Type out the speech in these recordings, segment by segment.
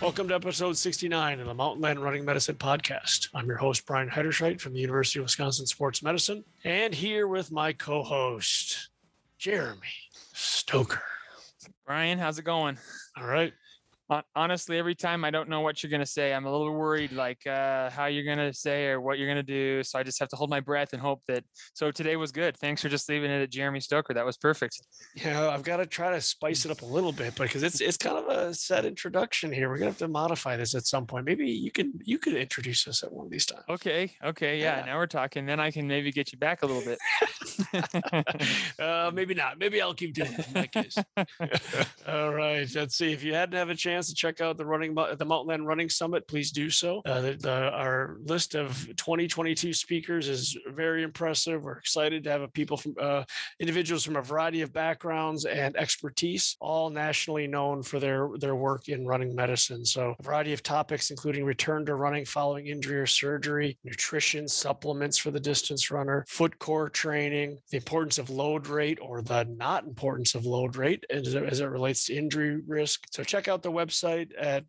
Welcome to episode 69 of the Mountainland Running Medicine Podcast. I'm your host, Brian Heiderscheit from the University of Wisconsin Sports Medicine, and here with my co-host, Jeremy Stoker. Brian, how's it going? All right. Honestly, every time I don't know what you're going to say, I'm a little worried, how you're going to say or what you're going to do. So I just have to hold my breath and hope that. So today was good. Thanks for just leaving it at Jeremy Stoker. That was perfect. Yeah, I've got to try to spice it up a little bit because it's kind of a set introduction here. We're gonna have to modify this at some point. Maybe you could introduce us at one of these times. Okay. Yeah. Now we're talking. Then I can maybe get you back a little bit. Maybe not. Maybe I'll keep doing it in that case. All right. Let's see. If you hadn't have a chance to check out the Mountainland Running Summit, please do so. Our list of 2022 speakers is very impressive. We're excited to have individuals from a variety of backgrounds and expertise, all nationally known for their work in running medicine. So a variety of topics, including return to running following injury or surgery, nutrition, supplements for the distance runner, foot core training, the importance of load rate or the not importance of load rate as it relates to injury risk. So check out the website at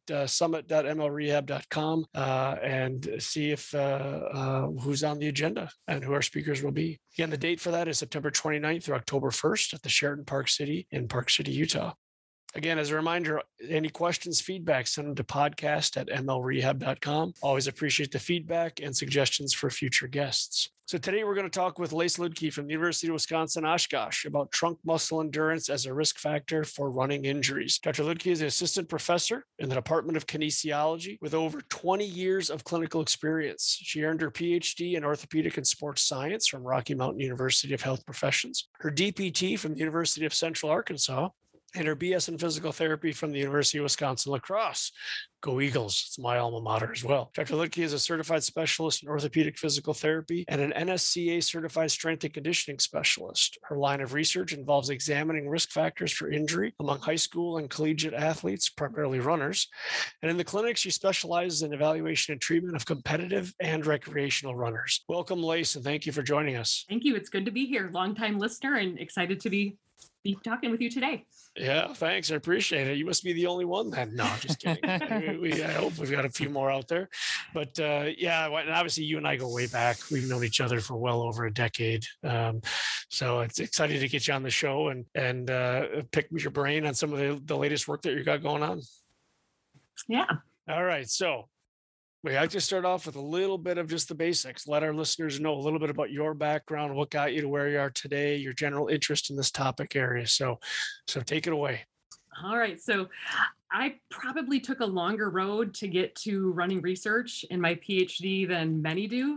summit.mlrehab.com and see if who's on the agenda and who our speakers will be. Again, the date for that is September 29th through October 1st at the Sheraton Park City in Park City, Utah. Again, as a reminder, any questions, feedback, send them to podcast@mlrehab.com. Always appreciate the feedback and suggestions for future guests. So today we're going to talk with Lace Ludke from the University of Wisconsin Oshkosh about trunk muscle endurance as a risk factor for running injuries. Dr. Ludke is an assistant professor in the Department of Kinesiology with over 20 years of clinical experience. She earned her PhD in orthopedic and sports science from Rocky Mountain University of Health Professions, her DPT from the University of Central Arkansas, and her BS in physical therapy from the University of Wisconsin La Crosse. Go Eagles. It's my alma mater as well. Dr. Ludke is a certified specialist in orthopedic physical therapy and an NSCA certified strength and conditioning specialist. Her line of research involves examining risk factors for injury among high school and collegiate athletes, primarily runners. And in the clinic, she specializes in evaluation and treatment of competitive and recreational runners. Welcome, Lace, and thank you for joining us. Thank you. It's good to be here. Longtime listener and excited to be talking with you today. Yeah, thanks. I appreciate it. You must be the only one then. No, just kidding. I hope we've got a few more out there. But and obviously you and I go way back. We've known each other for well over a decade. So it's exciting to get you on the show and pick your brain on some of the latest work that you got going on. Yeah. All right. So we like to start off with a little bit of just the basics. Let our listeners know a little bit about your background, what got you to where you are today, your general interest in this topic area. So take it away. All right. So I probably took a longer road to get to running research in my PhD than many do.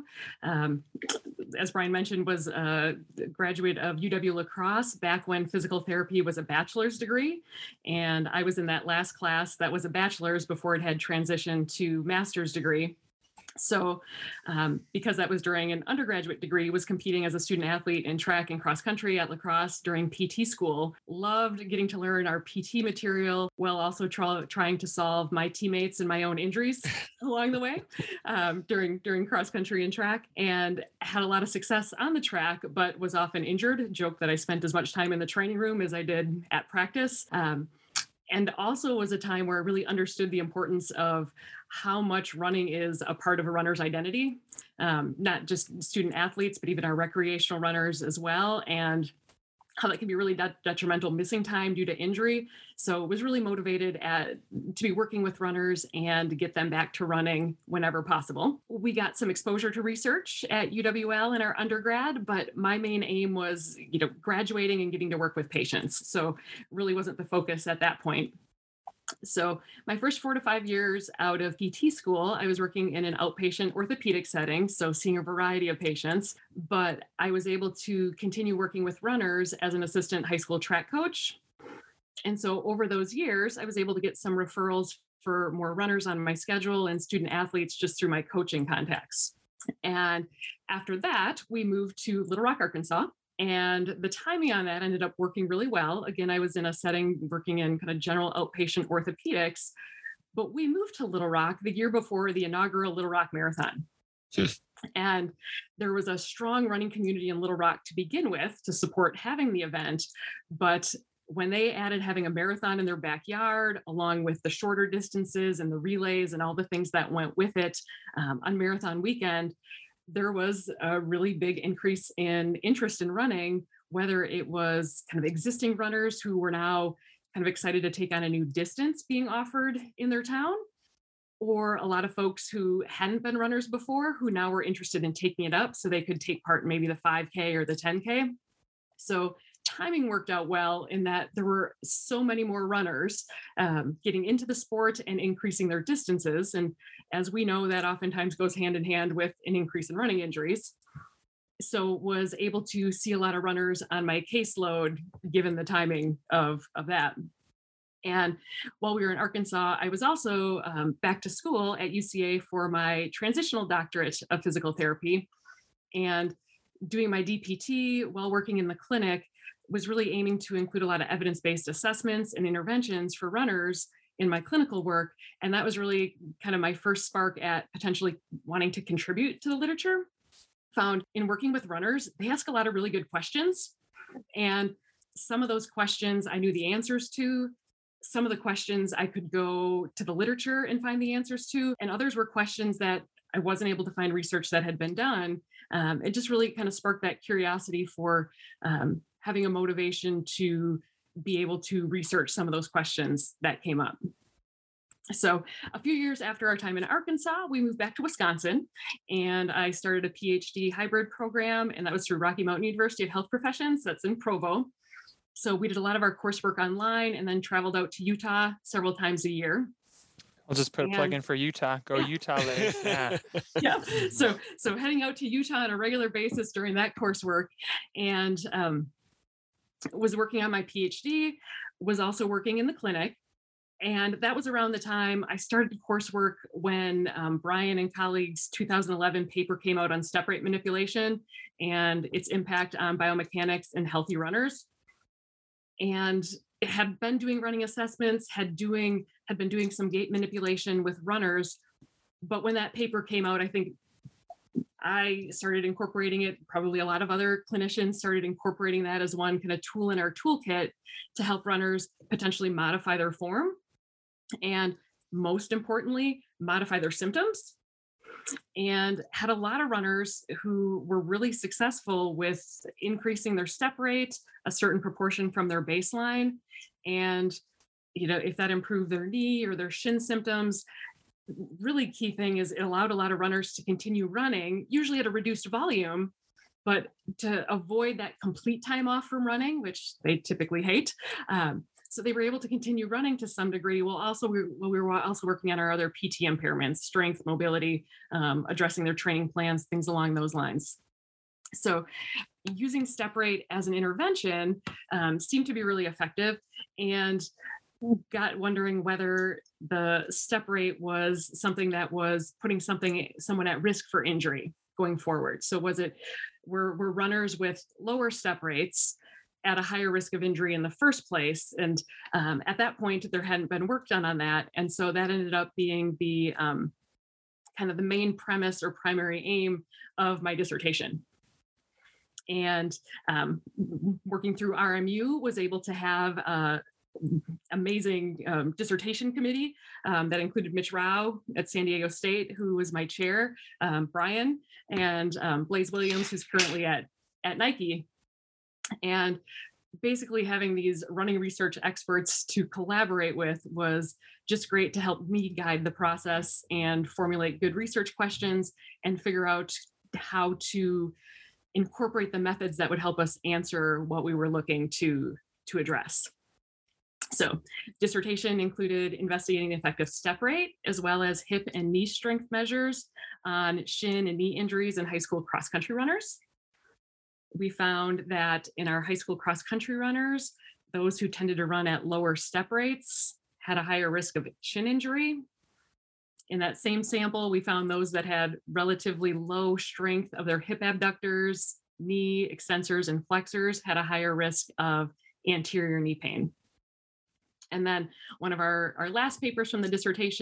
As Brian mentioned, was a graduate of UW La Crosse back when physical therapy was a bachelor's degree. And I was in that last class that was a bachelor's before it had transitioned to master's degree. So because that was during an undergraduate degree, was competing as a student athlete in track and cross country at La Crosse during PT school. Loved getting to learn our PT material while also trying to solve my teammates and my own injuries along the way during cross country and track, and had a lot of success on the track, but was often injured. Joke that I spent as much time in the training room as I did at practice. And also was a time where I really understood the importance of how much running is a part of a runner's identity, not just student athletes, but even our recreational runners as well, and how that can be really detrimental, missing time due to injury. So was really motivated to be working with runners and get them back to running whenever possible. We got some exposure to research at UWL in our undergrad, but my main aim was, graduating and getting to work with patients. So really wasn't the focus at that point. So my first 4 to 5 years out of PT school, I was working in an outpatient orthopedic setting, so seeing a variety of patients, but I was able to continue working with runners as an assistant high school track coach. And so over those years, I was able to get some referrals for more runners on my schedule and student athletes just through my coaching contacts. And after that, we moved to Little Rock, Arkansas. And the timing on that ended up working really well. Again, I was in a setting working in kind of general outpatient orthopedics, but we moved to Little Rock the year before the inaugural Little Rock Marathon. And there was a strong running community in Little Rock to begin with to support having the event, but when they added having a marathon in their backyard, along with the shorter distances and the relays and all the things that went with it on marathon weekend, there was a really big increase in interest in running, whether it was kind of existing runners who were now kind of excited to take on a new distance being offered in their town, or a lot of folks who hadn't been runners before who now were interested in taking it up so they could take part in maybe the 5K or the 10K. So timing worked out well in that there were so many more runners getting into the sport and increasing their distances. And as we know, that oftentimes goes hand in hand with an increase in running injuries. So was able to see a lot of runners on my caseload given the timing of that. And while we were in Arkansas, I was also back to school at UCA for my transitional doctorate of physical therapy. And doing my DPT while working in the clinic was really aiming to include a lot of evidence-based assessments and interventions for runners in my clinical work. And that was really kind of my first spark at potentially wanting to contribute to the literature. Found in working with runners, they ask a lot of really good questions. And some of those questions I knew the answers to. Some of the questions I could go to the literature and find the answers to. And others were questions that I wasn't able to find research that had been done. It just really kind of sparked that curiosity for having a motivation to be able to research some of those questions that came up. So a few years after our time in Arkansas, we moved back to Wisconsin, and I started a PhD hybrid program, and that was through Rocky Mountain University of Health Professions. That's in Provo. So we did a lot of our coursework online and then traveled out to Utah several times a year. I'll just put a plug in for Utah. Go Utah, ladies. Yeah. Yeah. So heading out to Utah on a regular basis during that coursework, and was working on my PhD, was also working in the clinic. And that was around the time I started coursework when Brian and colleagues' 2011 paper came out on step rate manipulation and its impact on biomechanics and healthy runners. And had been doing running assessments, had been doing some gait manipulation with runners. But when that paper came out, I think I started incorporating it. Probably a lot of other clinicians started incorporating that as one kind of tool in our toolkit to help runners potentially modify their form. And most importantly, modify their symptoms. And had a lot of runners who were really successful with increasing their step rate a certain proportion from their baseline. And, if that improved their knee or their shin symptoms, really key thing is it allowed a lot of runners to continue running, usually at a reduced volume, but to avoid that complete time off from running, which they typically hate. So they were able to continue running to some degree. We were also working on our other PT impairments, strength, mobility, addressing their training plans, things along those lines. So using step rate as an intervention seemed to be really effective, and got wondering whether the step rate was something that was putting someone at risk for injury going forward. So were runners with lower step rates at a higher risk of injury in the first place? And at that point, there hadn't been work done on that. And so that ended up being the kind of the main premise or primary aim of my dissertation. And working through RMU, was able to have a amazing dissertation committee that included Mitch Rao at San Diego State, who was my chair, Brian, and Blaze Williams, who's currently at Nike. And basically having these running research experts to collaborate with was just great to help me guide the process and formulate good research questions and figure out how to incorporate the methods that would help us answer what we were looking to address. So dissertation included investigating the effect of step rate, as well as hip and knee strength measures on shin and knee injuries in high school cross-country runners. We found that in our high school cross-country runners, those who tended to run at lower step rates had a higher risk of shin injury. In that same sample, we found those that had relatively low strength of their hip abductors, knee extensors, and flexors had a higher risk of anterior knee pain. And then one of our last papers from the dissertation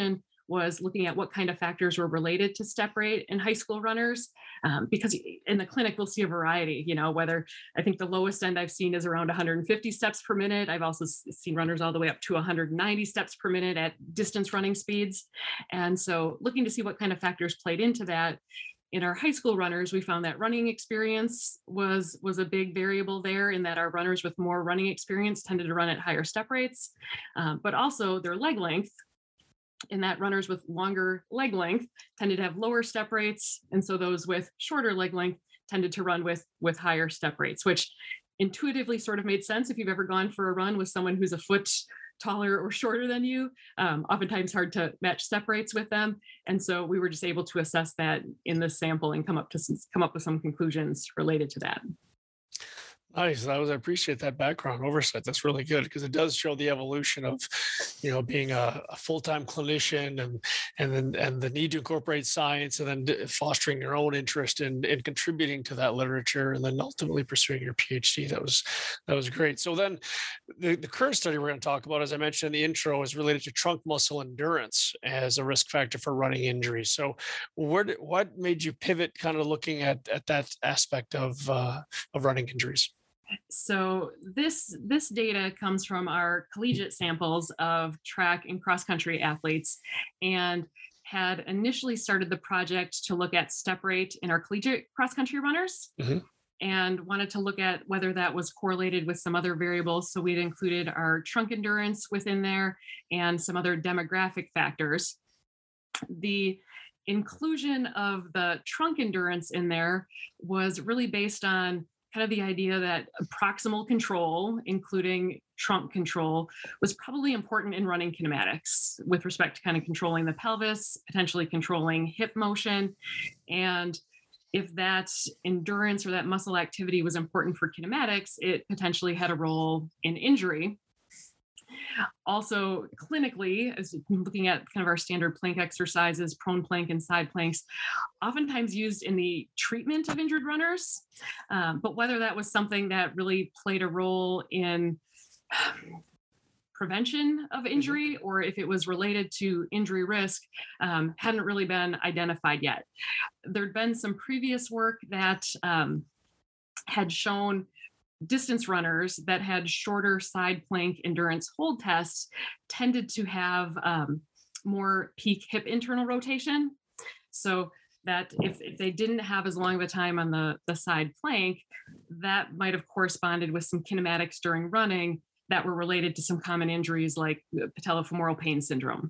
was looking at what kind of factors were related to step rate in high school runners. Because in the clinic, we'll see a variety, whether I think the lowest end I've seen is around 150 steps per minute. I've also seen runners all the way up to 190 steps per minute at distance running speeds. And so looking to see what kind of factors played into that. In our high school runners, we found that running experience was a big variable there, in that our runners with more running experience tended to run at higher step rates, but also their leg length, in that runners with longer leg length tended to have lower step rates. And so those with shorter leg length tended to run with higher step rates, which intuitively sort of made sense if you've ever gone for a run with someone who's a foot taller or shorter than you. Oftentimes hard to match step rates with them. And so we were just able to assess that in this sample and come up with some conclusions related to that. Nice. I appreciate that background oversight. That's really good, because it does show the evolution of, being a full-time clinician and the need to incorporate science, and then fostering your own interest in contributing to that literature, and then ultimately pursuing your PhD. That was great. So then the current study we're going to talk about, as I mentioned in the intro, is related to trunk muscle endurance as a risk factor for running injuries. So what made you pivot, kind of looking at that aspect of running injuries? So this data comes from our collegiate samples of track and cross country athletes, and had initially started the project to look at step rate in our collegiate cross country runners. Mm-hmm. And wanted to look at whether that was correlated with some other variables. So we'd included our trunk endurance within there and some other demographic factors. The inclusion of the trunk endurance in there was really based on kind of the idea that proximal control, including trunk control, was probably important in running kinematics with respect to kind of controlling the pelvis, potentially controlling hip motion. And if that endurance or that muscle activity was important for kinematics, it potentially had a role in injury. Also, clinically, as looking at kind of our standard plank exercises, prone plank and side planks, oftentimes used in the treatment of injured runners. But whether that was something that really played a role in prevention of injury, or if it was related to injury risk, hadn't really been identified yet. There'd been some previous work that had shown distance runners that had shorter side plank endurance hold tests tended to have more peak hip internal rotation. So that if they didn't have as long of a time on the side plank, that might have corresponded with some kinematics during running that were related to some common injuries like patellofemoral pain syndrome.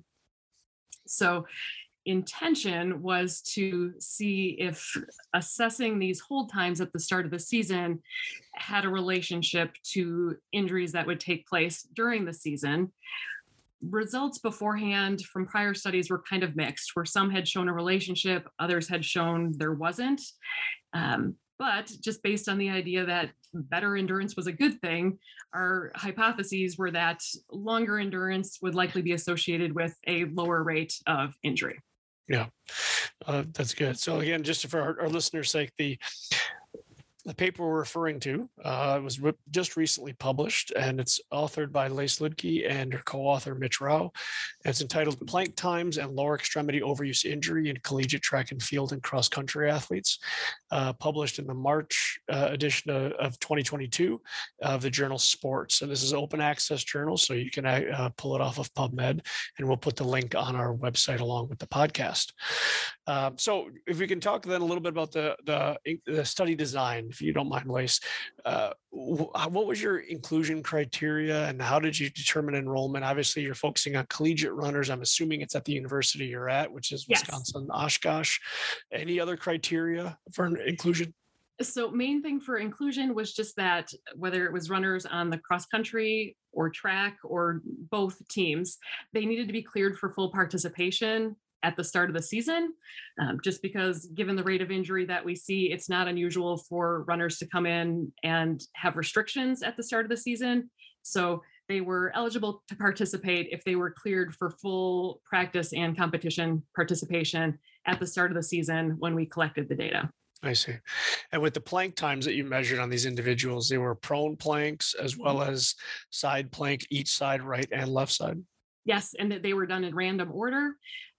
So intention was to see if assessing these hold times at the start of the season had a relationship to injuries that would take place during the season. Results beforehand from prior studies were kind of mixed, where some had shown a relationship, others had shown there wasn't. But just based on the idea that better endurance was a good thing, our hypotheses were that longer endurance would likely be associated with a lower rate of injury. Yeah, that's good. So again, just for our listeners' sake, the paper we're referring to was just recently published, and it's authored by Lace Ludke and her co-author Mitch Rao. And it's entitled "Plank Times and Lower Extremity Overuse Injury in Collegiate Track and Field and Cross Country Athletes," published in the March edition of 2022 of the journal Sports. And this is an open access journal, so you can pull it off of PubMed, and we'll put the link on our website along with the podcast. So if we can talk then a little bit about the study design, if you don't mind, Lace, what was your inclusion criteria and how did you determine enrollment? Obviously, you're focusing on collegiate runners. I'm assuming it's at the university you're at, which is Wisconsin, Oshkosh. Any other criteria for inclusion? So main thing for inclusion was just that whether it was runners on the cross country or track or both teams, they needed to be cleared for full participation at the start of the season, just because given the rate of injury that we see, it's not unusual for runners to come in and have restrictions at the start of the season. So they were eligible to participate if they were cleared for full practice and competition participation at the start of the season when we collected the data. I see. And with the plank times that you measured on these individuals, they were prone planks as well as side plank, each side, right and left side? Yes, and that they were done in random order.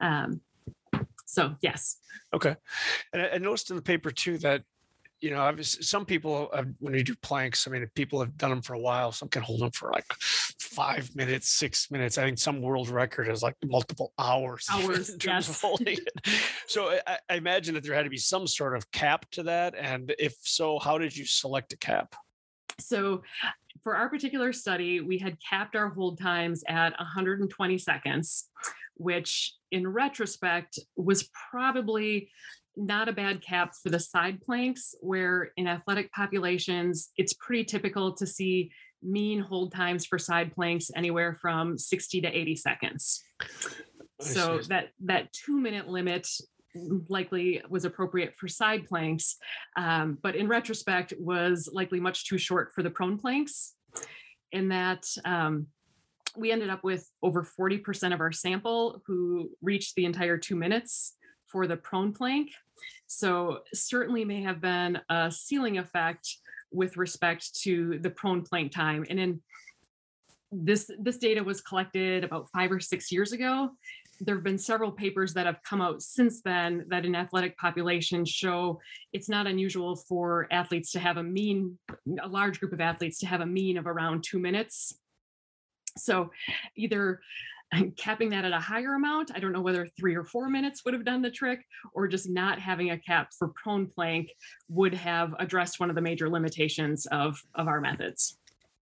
So yes. Okay. And I noticed in the paper too that, obviously some people, when you do planks, I mean, people have done them for a while. Some can hold them for like 5 minutes, 6 minutes. I think some world record is like multiple hours Hours, in terms of yes. holding it. So I imagine that there had to be some sort of cap to that. And if so, how did you select a cap? So for our particular study, we had capped our hold times at 120 seconds, which in retrospect was probably not a bad cap for the side planks, where in athletic populations, it's pretty typical to see mean hold times for side planks anywhere from 60 to 80 seconds. So that 2-minute limit likely was appropriate for side planks, but in retrospect was likely much too short for the prone planks. In that we ended up with over 40% of our sample who reached the entire 2 minutes for the prone plank. So certainly may have been a ceiling effect with respect to the prone plank time. And in this data was collected about 5 or 6 years ago. There have been several papers that have come out since then that in athletic populations show it's not unusual for athletes to have a large group of athletes to have a mean of around 2 minutes. So either capping that at a higher amount, I don't know whether 3 or 4 minutes would have done the trick, or just not having a cap for prone plank would have addressed one of the major limitations of our methods.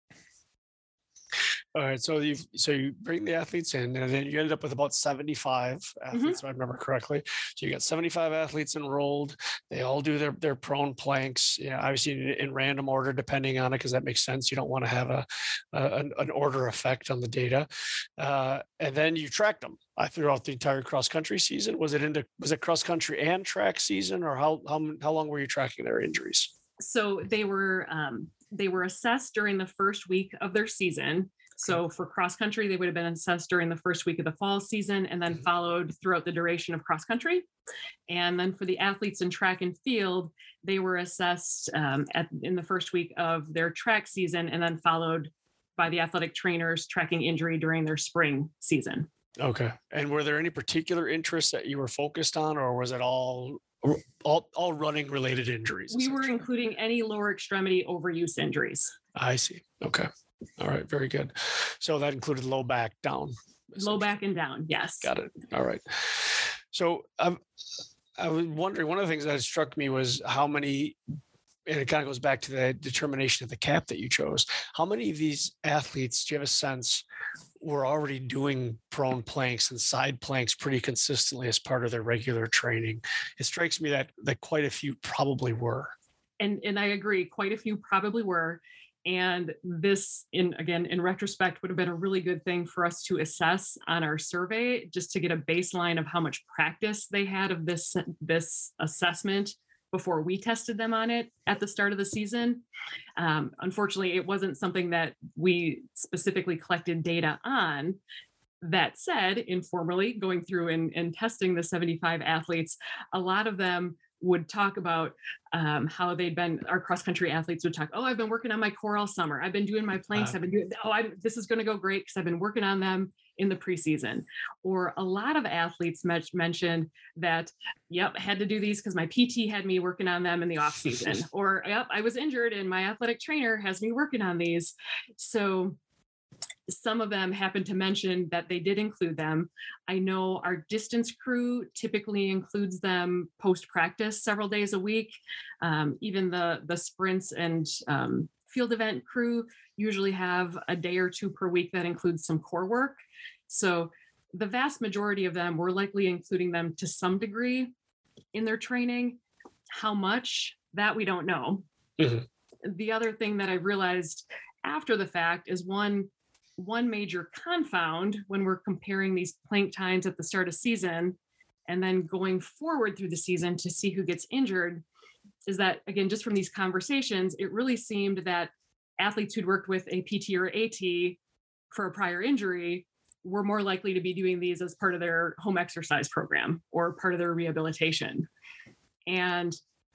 All right, so you bring the athletes in, and then you ended up with about 75 athletes, if I remember correctly. So you got 75 athletes enrolled. They all do their prone planks. Obviously in random order, depending on it, because that makes sense. You don't want to have an order effect on the data. And then you tracked them throughout the entire cross country season. Was it cross country and track season, or how long were you tracking their injuries? So they were assessed during the first week of their season. So for cross country, they would have been assessed during the first week of the fall season and then followed throughout the duration of cross country. And then for the athletes in track and field, they were assessed in the first week of their track season and then followed by the athletic trainers tracking injury during their spring season. Okay. And were there any particular interests that you were focused on, or was it all running related injuries? We were including any lower extremity overuse injuries. I see. Okay. All right. Very good. So that included low back down. Low back and down. Yes. Got it. All right. So I was wondering, one of the things that struck me was how many, and it kind of goes back to the determination of the cap that you chose. How many of these athletes, do you have a sense, were already doing prone planks and side planks pretty consistently as part of their regular training? It strikes me that quite a few probably were. And I agree, quite a few probably were. And this, in retrospect, would have been a really good thing for us to assess on our survey, just to get a baseline of how much practice they had of this assessment before we tested them on it at the start of the season. Unfortunately, it wasn't something that we specifically collected data on. That said, informally going through and testing the 75 athletes, a lot of them would talk about how our cross-country athletes would talk, I've been working on my core all summer. I've been doing my planks. I've been doing, this is going to go great because I've been working on them in the preseason. Or a lot of athletes mentioned that, had to do these because my PT had me working on them in the off season. Or, I was injured and my athletic trainer has me working on these. So some of them happened to mention that they did include them. I know our distance crew typically includes them post-practice several days a week. Even the sprints and field event crew usually have a day or two per week that includes some core work. So the vast majority of them were likely including them to some degree in their training. How much, that we don't know. Mm-hmm. The other thing that I realized after the fact is one major confound when we're comparing these plank times at the start of season and then going forward through the season to see who gets injured is that, again, just from these conversations, it really seemed that athletes who'd worked with a PT or AT for a prior injury were more likely to be doing these as part of their home exercise program or part of their rehabilitation. And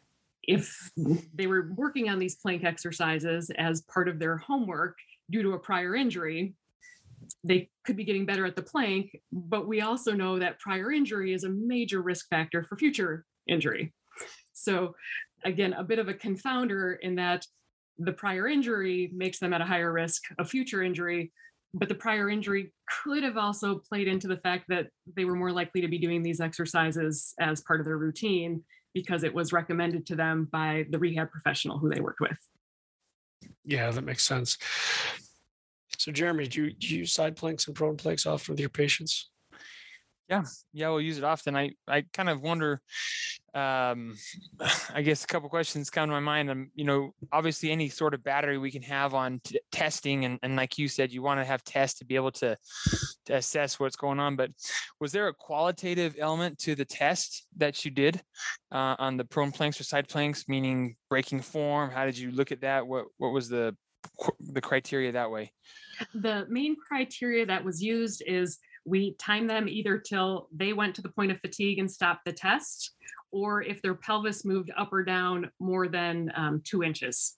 if they were working on these plank exercises as part of their homework due to a prior injury, they could be getting better at the plank, but we also know that prior injury is a major risk factor for future injury. So again, a bit of a confounder in that the prior injury makes them at a higher risk of future injury, but the prior injury could have also played into the fact that they were more likely to be doing these exercises as part of their routine because it was recommended to them by the rehab professional who they worked with. Yeah, that makes sense. So, Jeremy, do you use side planks and prone planks often with your patients? Yeah, we'll use it often. I kind of wonder, I guess a couple questions come to my mind. Obviously any sort of battery we can have on testing, and like you said, you want to have tests to be able to assess what's going on. But was there a qualitative element to the test that you did on the prone planks or side planks, meaning breaking form? How did you look at that? What was the criteria that way? The main criteria that was used is we timed them either till they went to the point of fatigue and stopped the test, or if their pelvis moved up or down more than 2 inches.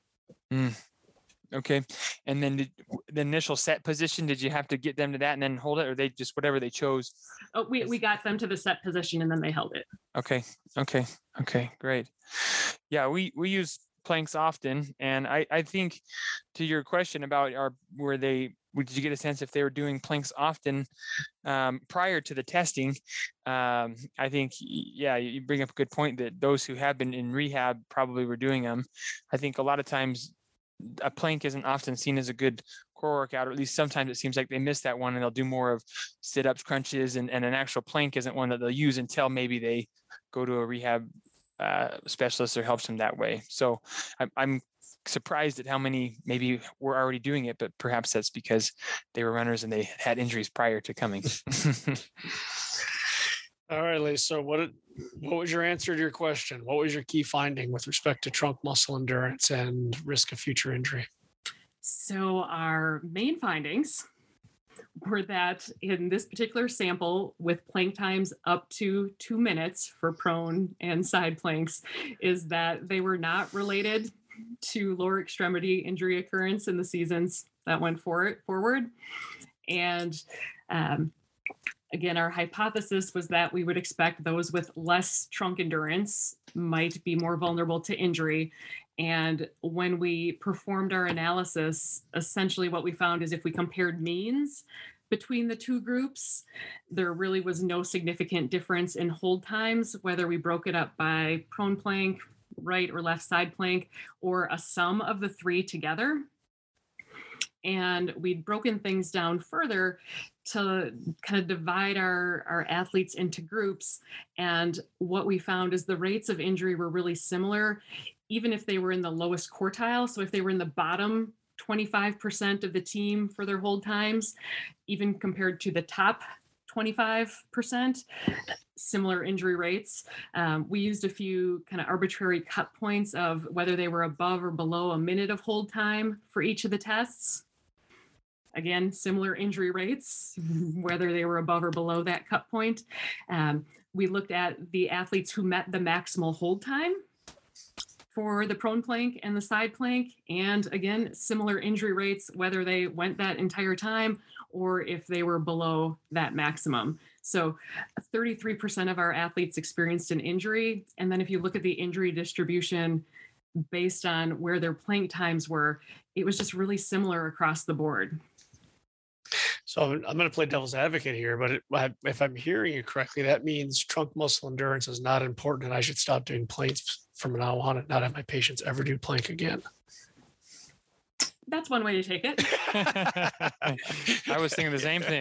Okay. And then the initial set position, did you have to get them to that and then hold it, or they just whatever they chose? Oh, we got them to the set position and then they held it. Okay. Great. Yeah, we use planks often, and I think to your question about did you get a sense if they were doing planks often prior to the testing? I think, yeah, you bring up a good point that those who have been in rehab probably were doing them. I think a lot of times a plank isn't often seen as a good core workout, or at least sometimes it seems like they miss that one and they'll do more of sit-ups, crunches, and an actual plank isn't one that they'll use until maybe they go to a rehab specialist or helps them that way. So I'm surprised at how many maybe were already doing it, but perhaps that's because they were runners and they had injuries prior to coming. All right, Lee. So what was your answer to your question? What was your key finding with respect to trunk muscle endurance and risk of future injury? So our main findings were that in this particular sample, with plank times up to 2 minutes for prone and side planks, is that they were not related to lower extremity injury occurrence in the seasons that went forward. And again, our hypothesis was that we would expect those with less trunk endurance might be more vulnerable to injury. And when we performed our analysis, essentially what we found is if we compared means between the two groups, there really was no significant difference in hold times, whether we broke it up by prone plank, right or left side plank, or a sum of the three together. And we'd broken things down further to kind of divide our athletes into groups. And what we found is the rates of injury were really similar, even if they were in the lowest quartile. So if they were in the bottom 25% of the team for their hold times, even compared to the top 25%, similar injury rates. We used a few kind of arbitrary cut points of whether they were above or below a minute of hold time for each of the tests. Again, similar injury rates, whether they were above or below that cut point. We looked at the athletes who met the maximal hold time for the prone plank and the side plank. And again, similar injury rates, whether they went that entire time or if they were below that maximum. So 33% of our athletes experienced an injury. And then if you look at the injury distribution based on where their plank times were, it was just really similar across the board. So I'm going to play devil's advocate here, but if I'm hearing you correctly, that means trunk muscle endurance is not important and I should stop doing planks from now on and not have my patients ever do plank again. That's one way to take it. I was thinking the same thing.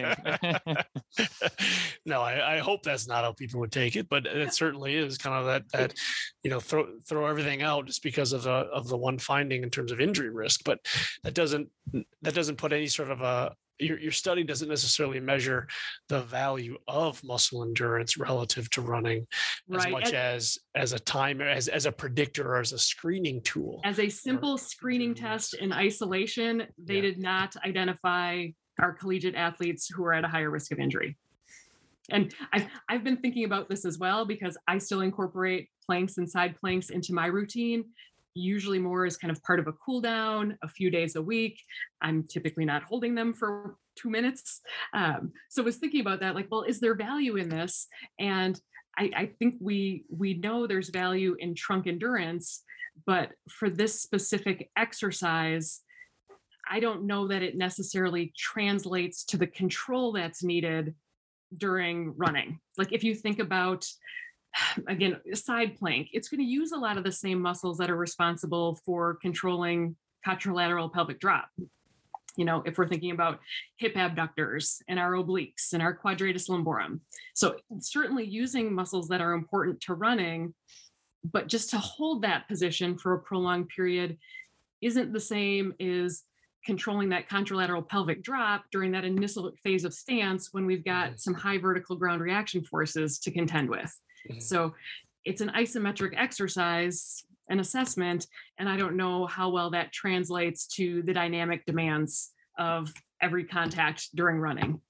No, I hope that's not how people would take it, but it certainly is kind of that throw everything out just because of the one finding in terms of injury risk. But that doesn't put any sort of your study doesn't necessarily measure the value of muscle endurance relative to running as much as a time, as a predictor or as a screening tool. As a simple screening test in isolation, they did not identify our collegiate athletes who are at a higher risk of injury. And I've been thinking about this as well because I still incorporate planks and side planks into my routine. Usually more as kind of part of a cool down, a few days a week. I'm typically not holding them for 2 minutes. So I was thinking about that, like, well, is there value in this? And I think we know there's value in trunk endurance, but for this specific exercise, I don't know that it necessarily translates to the control that's needed during running. Like if you think about, again, side plank, it's going to use a lot of the same muscles that are responsible for controlling contralateral pelvic drop. You know, if we're thinking about hip abductors and our obliques and our quadratus lumborum. So certainly using muscles that are important to running, but just to hold that position for a prolonged period isn't the same as controlling that contralateral pelvic drop during that initial phase of stance when we've got some high vertical ground reaction forces to contend with. So it's an isometric exercise, an assessment, and I don't know how well that translates to the dynamic demands of every contact during running.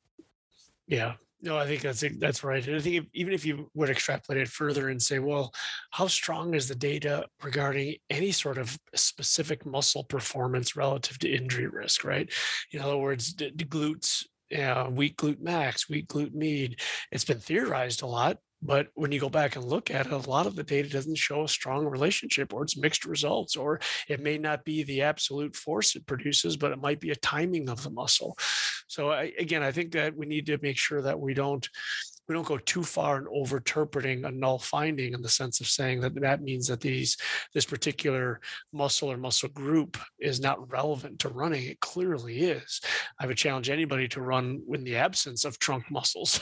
Yeah. No, I think that's right. And I think even if you would extrapolate it further and say, well, how strong is the data regarding any sort of specific muscle performance relative to injury risk, right? In other words, the glutes, weak glute max, weak glute med, it's been theorized a lot. But when you go back and look at it, a lot of the data doesn't show a strong relationship, or it's mixed results, or it may not be the absolute force it produces, but it might be a timing of the muscle. So again, I think that we need to make sure that we don't go too far in over-interpreting a null finding in the sense of saying that means that this particular muscle or muscle group is not relevant to running. It clearly is. I would challenge anybody to run in the absence of trunk muscles.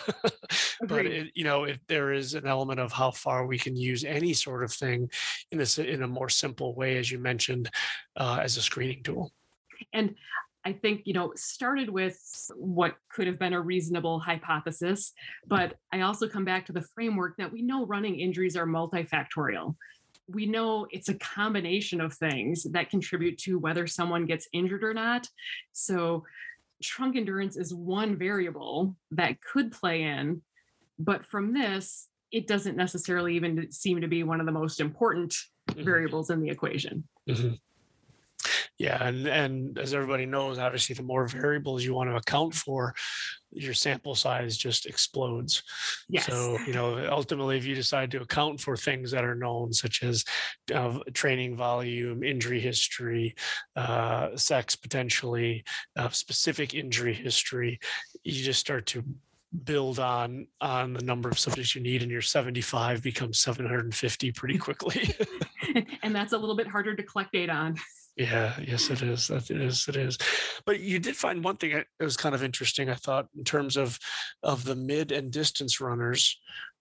But there is an element of how far we can use any sort of thing in a more simple way, as you mentioned, as a screening tool. And I think, started with what could have been a reasonable hypothesis, but I also come back to the framework that we know running injuries are multifactorial. We know it's a combination of things that contribute to whether someone gets injured or not. So trunk endurance is one variable that could play in, but from this, it doesn't necessarily even seem to be one of the most important variables in the equation. Mm-hmm. Yeah, and as everybody knows, obviously, the more variables you want to account for, your sample size just explodes. Yes. So, ultimately, if you decide to account for things that are known, such as training volume, injury history, sex potentially, specific injury history, you just start to build on the number of subjects you need, and your 75 becomes 750 pretty quickly. And that's a little bit harder to collect data on. Yeah, yes, it is. It is. But you did find one thing that was kind of interesting, I thought, in terms of the mid and distance runners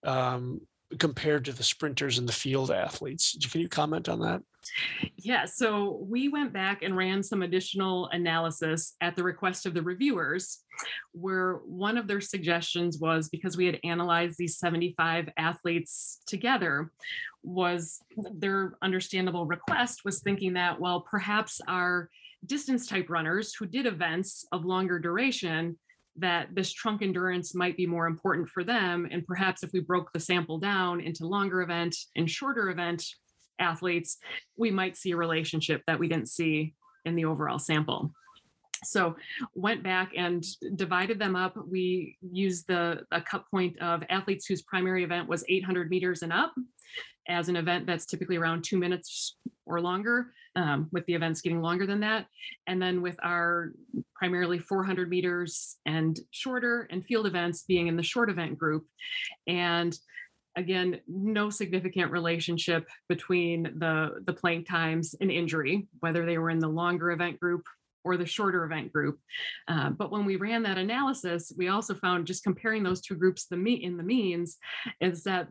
compared to the sprinters and the field athletes. Can you comment on that? Yeah, so we went back and ran some additional analysis at the request of the reviewers, where one of their suggestions was, because we had analyzed these 75 athletes together, was their understandable request was thinking that, well, perhaps our distance type runners who did events of longer duration, that this trunk endurance might be more important for them. And perhaps if we broke the sample down into longer event and shorter event athletes, we might see a relationship that we didn't see in the overall sample. So went back and divided them up. We used a cut point of athletes whose primary event was 800 meters and up as an event that's typically around 2 minutes or longer, with the events getting longer than that. And then with our primarily 400 meters and shorter and field events being in the short event group. And again, no significant relationship between the plank times and injury, whether they were in the longer event group or the shorter event group. But when we ran that analysis, we also found, just comparing those two groups in the means, is that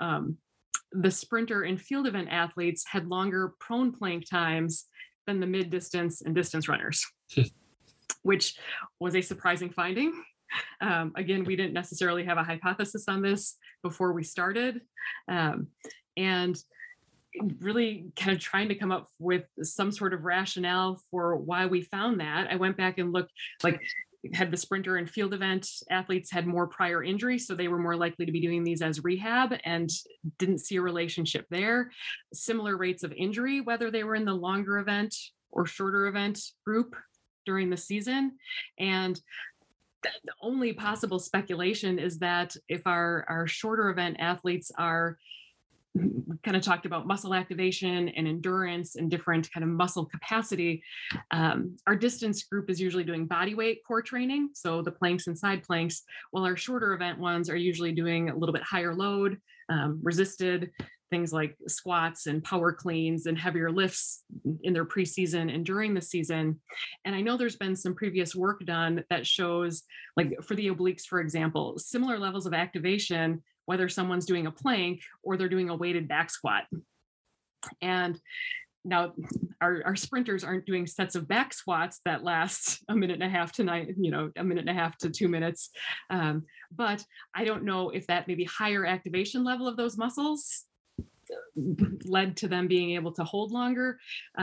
the sprinter and field event athletes had longer prone plank times than the mid distance and distance runners, which was a surprising finding. Again, we didn't necessarily have a hypothesis on this before we started. And really kind of trying to come up with some sort of rationale for why we found that. I went back and looked, like, had the sprinter and field event athletes had more prior injury, so they were more likely to be doing these as rehab, and didn't see a relationship there. Similar rates of injury, whether they were in the longer event or shorter event group during the season. And the only possible speculation is that if our shorter event athletes are, we kind of talked about muscle activation and endurance and different kind of muscle capacity. Our distance group is usually doing body weight core training, so the planks and side planks, while our shorter event ones are usually doing a little bit higher load, resisted, things like squats and power cleans and heavier lifts in their preseason and during the season. And I know there's been some previous work done that shows, like for the obliques, for example, similar levels of activation, whether someone's doing a plank or they're doing a weighted back squat. And now our sprinters aren't doing sets of back squats that last a minute and a half to a minute and a half to 2 minutes. But I don't know if that maybe higher activation level of those muscles led to them being able to hold longer.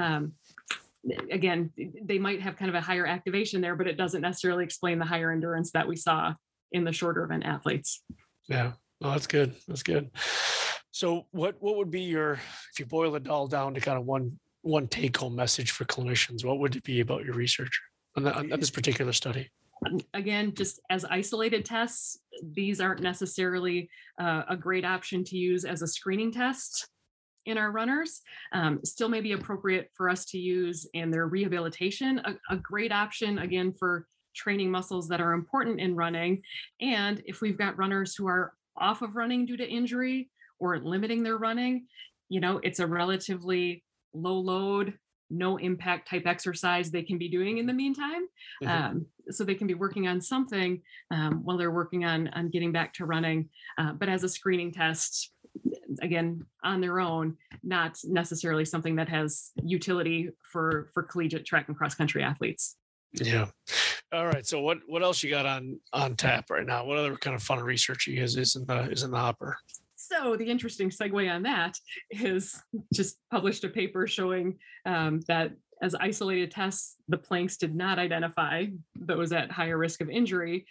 Again, they might have kind of a higher activation there, but it doesn't necessarily explain the higher endurance that we saw in the shorter event athletes. Yeah, no, that's good. That's good. So what would be if you boil it all down to kind of one take home message for clinicians, what would it be about your research on this particular study? Again, just as isolated tests, these aren't necessarily a great option to use as a screening test in our runners. Still may be appropriate for us to use in their rehabilitation. A great option, again, for training muscles that are important in running. And if we've got runners who are off of running due to injury or limiting their running, it's a relatively low load, no impact type exercise they can be doing in the meantime. Mm-hmm. So they can be working on something while they're working on getting back to running. But as a screening test, again, on their own, not necessarily something that has utility for collegiate track and cross country athletes. Yeah. All right. So what else you got on tap right now? What other kind of fun research you guys is in the hopper? So the interesting segue on that is just published a paper showing that as isolated tests, the planks did not identify those at higher risk of injury.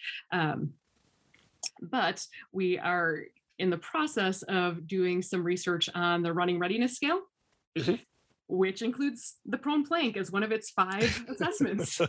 But we are in the process of doing some research on the running readiness scale, mm-hmm. which includes the prone plank as one of its 5 assessments.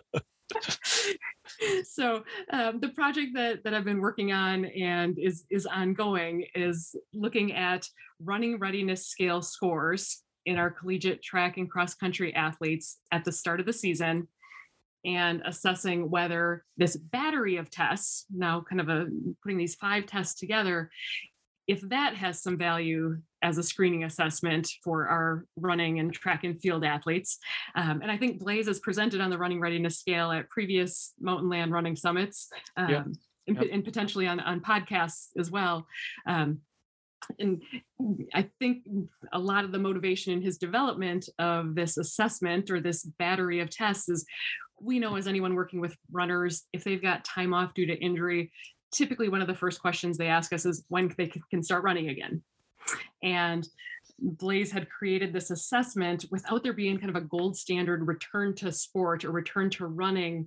So the project that I've been working on and is ongoing is looking at running readiness scale scores in our collegiate track and cross country athletes at the start of the season and assessing whether this battery of tests, now kind of putting these 5 tests together, if that has some value as a screening assessment for our running and track and field athletes. And I think Blaze has presented on the running readiness scale at previous Mountain Land running summits and potentially on podcasts as well. And I think a lot of the motivation in his development of this assessment or this battery of tests is, we know as anyone working with runners, if they've got time off due to injury, typically one of the first questions they ask us is when they can start running again. And Blaze had created this assessment without there being kind of a gold standard return to sport or return to running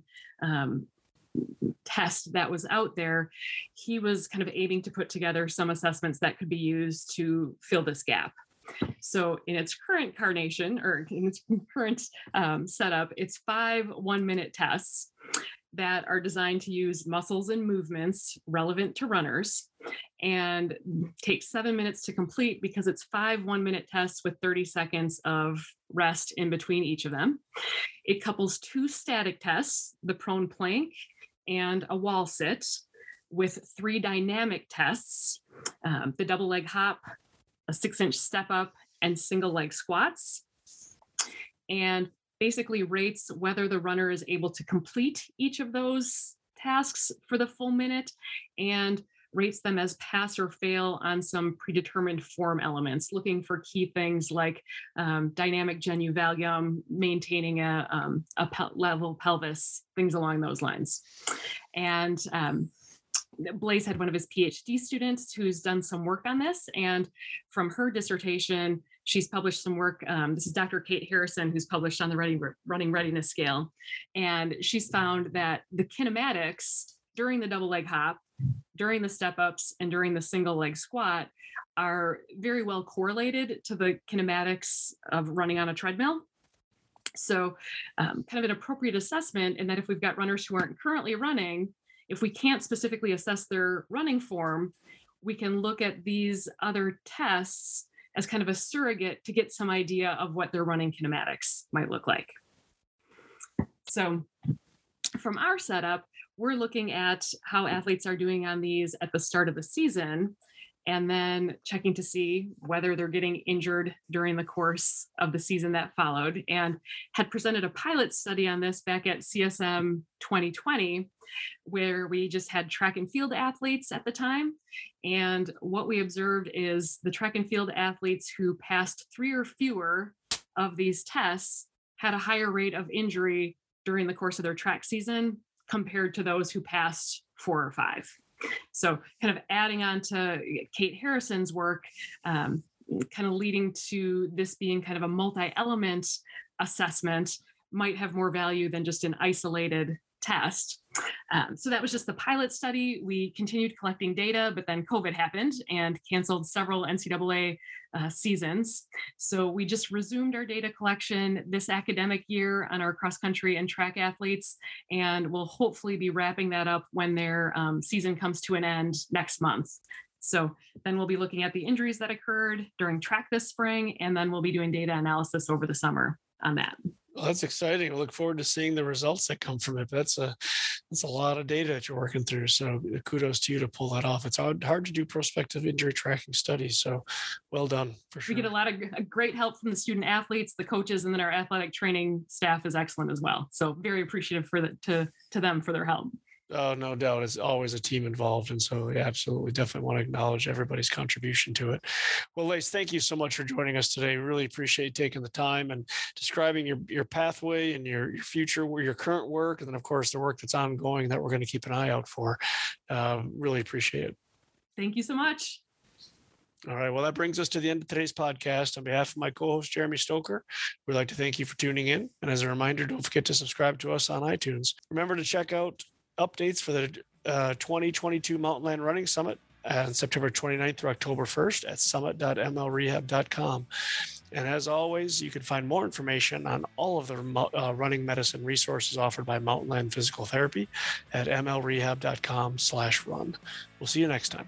test that was out there. He was kind of aiming to put together some assessments that could be used to fill this gap. So in its current carnation or in its current setup, it's 5 1-minute tests that are designed to use muscles and movements relevant to runners and take 7 minutes to complete because it's 5 1-minute tests with 30 seconds of rest in between each of them. It couples 2 static tests, the prone plank and a wall sit, with 3 dynamic tests, the double leg hop, a 6-inch step up, and single leg squats. And basically rates whether the runner is able to complete each of those tasks for the full minute and rates them as pass or fail on some predetermined form elements, looking for key things like dynamic genuvalium, maintaining a level pelvis, things along those lines. And Blaze had one of his PhD students who's done some work on this. And from her dissertation, she's published some work. This is Dr. Kate Harrison, who's published on the running readiness scale. And she's found that the kinematics during the double leg hop, during the step ups, and during the single leg squat are very well correlated to the kinematics of running on a treadmill. So kind of an appropriate assessment in that if we've got runners who aren't currently running, if we can't specifically assess their running form, we can look at these other tests as kind of a surrogate to get some idea of what their running kinematics might look like. So from our setup, we're looking at how athletes are doing on these at the start of the season, and then checking to see whether they're getting injured during the course of the season that followed, and had presented a pilot study on this back at CSM 2020, where we just had track and field athletes at the time. And what we observed is the track and field athletes who passed 3 or fewer of these tests had a higher rate of injury during the course of their track season compared to those who passed 4 or 5. So kind of adding on to Kate Harrison's work, kind of leading to this being kind of a multi-element assessment might have more value than just an isolated test. So that was just the pilot study. We continued collecting data, but then COVID happened and canceled several NCAA seasons. So we just resumed our data collection this academic year on our cross country and track athletes, and we'll hopefully be wrapping that up when their season comes to an end next month. So then we'll be looking at the injuries that occurred during track this spring, and then we'll be doing data analysis over the summer on that. Well, that's exciting. I look forward to seeing the results that come from it. That's a lot of data that you're working through. So kudos to you to pull that off. It's hard to do prospective injury tracking studies. So well done for sure. We get a lot of great help from the student athletes, the coaches, and then our athletic training staff is excellent as well. So very appreciative to them for their help. Oh, no doubt. It's always a team involved. And so, yeah, absolutely. Definitely want to acknowledge everybody's contribution to it. Well, Lace, thank you so much for joining us today. Really appreciate taking the time and describing your pathway and your future, your current work, and then, of course, the work that's ongoing that we're going to keep an eye out for. Really appreciate it. Thank you so much. All right. Well, that brings us to the end of today's podcast. On behalf of my co-host, Jeremy Stoker, we'd like to thank you for tuning in. And as a reminder, don't forget to subscribe to us on iTunes. Remember to check out updates for the 2022 Mountain Land Running Summit on September 29th through October 1st at summit.mlrehab.com. And as always, you can find more information on all of the running medicine resources offered by Mountain Land Physical Therapy at mlrehab.com/run. We'll see you next time.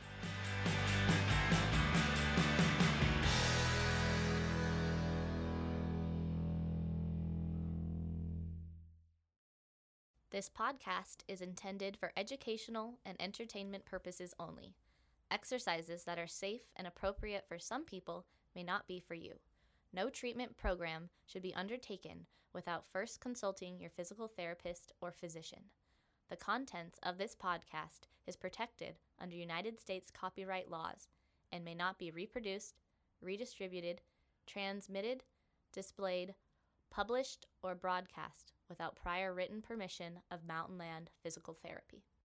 This podcast is intended for educational and entertainment purposes only. Exercises that are safe and appropriate for some people may not be for you. No treatment program should be undertaken without first consulting your physical therapist or physician. The contents of this podcast is protected under United States copyright laws and may not be reproduced, redistributed, transmitted, displayed, published, or broadcast without prior written permission of Mountain Land Physical Therapy.